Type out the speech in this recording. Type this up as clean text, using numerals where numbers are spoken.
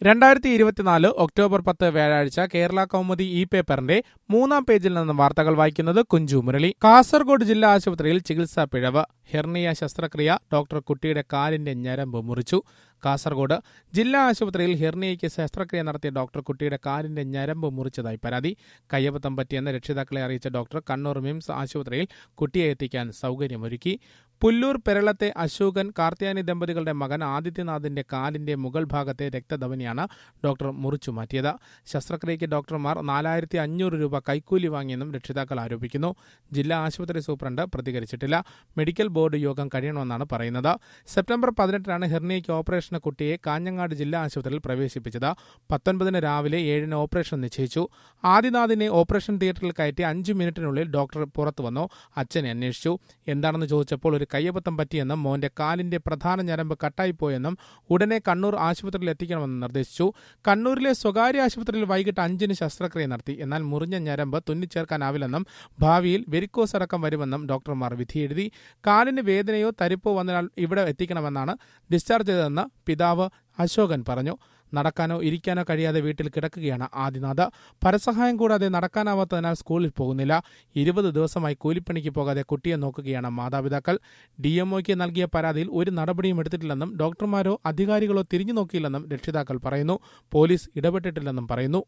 2024 October 10 വ്യാഴാഴ്ച കേരള കൗമുദി പേപ്പറിന്റെ 3-ാം പേജിൽ നിന്ന് വാർത്തകൾ വായിക്കുന്നത് കുഞ്ചു മുരളി. കാസർഗോഡ് ജില്ലാ ആശുപത്രിയിൽ ചികിത്സാ പിഴവ്. ഹെർണിയ ശസ്ത്രക്രിയ. ഡോക്ടർ കുട്ടിയുടെ കാലിന്റെ ഞരമ്പ് മുറിച്ചു. കാസർഗോഡ് ജില്ലാ ആശുപത്രിയിൽ ഹെർണിയയ്ക്ക് ശസ്ത്രക്രിയ നടത്തിയ ഡോക്ടർ കുട്ടിയുടെ കാലിന്റെ ഞരമ്പ് മുറിച്ചതായി പരാതി. കയ്യബദ്ധം പറ്റിയെന്ന് രക്ഷിതാക്കളെ അറിയിച്ച ഡോക്ടർ കണ്ണൂർ മിംസ് ആശുപത്രിയിൽ കുട്ടിയെ എത്തിക്കാൻ സൗകര്യമൊരുക്കി. പുല്ലൂർ പെരളത്തെ അശോകൻ കാർത്തിയാനി ദമ്പതികളുടെ മകൻ ആദിത്യനാഥിന്റെ കാലിന്റെ മുകൾ ഭാഗത്തെ രക്തധമനിയാണ് ഡോക്ടർ മുറിച്ചു മാറ്റിയത്. ശസ്ത്രക്രിയയ്ക്ക് ഡോക്ടർമാർ 4500 രൂപ കൈക്കൂലി വാങ്ങിയെന്നും രക്ഷിതാക്കൾ ആരോപിക്കുന്നു. ജില്ലാ ആശുപത്രി സൂപ്രണ്ട് പ്രതികരിച്ചിട്ടില്ല. മെഡിക്കൽ ബോർഡ് യോഗം കഴിയണമെന്നാണ് പറയുന്നത്. സെപ്റ്റംബർ 18-നാണ് ഹെർണിയയ്ക്ക് ഓപ്പറേഷന് കുട്ടിയെ കാഞ്ഞങ്ങാട് ജില്ലാ ആശുപത്രിയിൽ പ്രവേശിപ്പിച്ചത്. 19-ന് രാവിലെ 7-ന് ഓപ്പറേഷൻ നിശ്ചയിച്ചു. ആദിനാഥിനെ ഓപ്പറേഷൻ തിയേറ്ററിൽ കയറ്റി 5 മിനിറ്റിനുള്ളിൽ ഡോക്ടർ പുറത്തു വന്നു. അച്ഛനെ അന്വേഷിച്ചു. എന്താണെന്ന് ചോദിച്ചപ്പോൾ ഒരു കയ്യബദ്ധം പറ്റിയെന്നും മോന്റെ കാലിന്റെ പ്രധാന ഞരമ്പ് കട്ടായിപ്പോയെന്നും ഉടനെ കണ്ണൂർ ആശുപത്രിയിൽ എത്തിക്കണമെന്ന് നിർദ്ദേശിച്ചു. കണ്ണൂരിലെ സ്വകാര്യ ആശുപത്രിയിൽ വൈകിട്ട് 5-ന് ശസ്ത്രക്രിയ നടത്തി. എന്നാൽ മുറിഞ്ഞ ഞരമ്പ് തുന്നിച്ചേർക്കാനാവില്ലെന്നും ഭാവിയിൽ വെരിക്കോസ് അടക്കം വരുമെന്നും ഡോക്ടർമാർ വിധിയെഴുതി. കാലിന് വേദനയോ തരിപ്പോ വന്നാൽ ഇവിടെ എത്തിക്കണമെന്നാണ് ഡിസ്ചാർജ് ചെയ്തതെന്ന് പിതാവ് അശോകൻ പറഞ്ഞു. നടക്കാനോ ഇരിക്കാനോ കഴിയാതെ വീട്ടിൽ കിടക്കുകയാണ് ആദിനാഥ്. പരസഹായം കൂടാതെ നടക്കാനാവാത്തതിനാൽ സ്കൂളിൽ പോകുന്നില്ല. 20 ദിവസമായി കൂലിപ്പണിക്ക് പോകാതെ കുട്ടിയെ നോക്കുകയാണ് മാതാപിതാക്കൾ. DMOയ്ക്ക് നൽകിയ പരാതിയിൽ ഒരു നടപടിയും എടുത്തിട്ടില്ലെന്നും ഡോക്ടർമാരോ അധികാരികളോ തിരിഞ്ഞു നോക്കിയില്ലെന്നും രക്ഷിതാക്കൾ പറയുന്നു. പോലീസ് ഇടപെട്ടിട്ടില്ലെന്നും പറയുന്നു.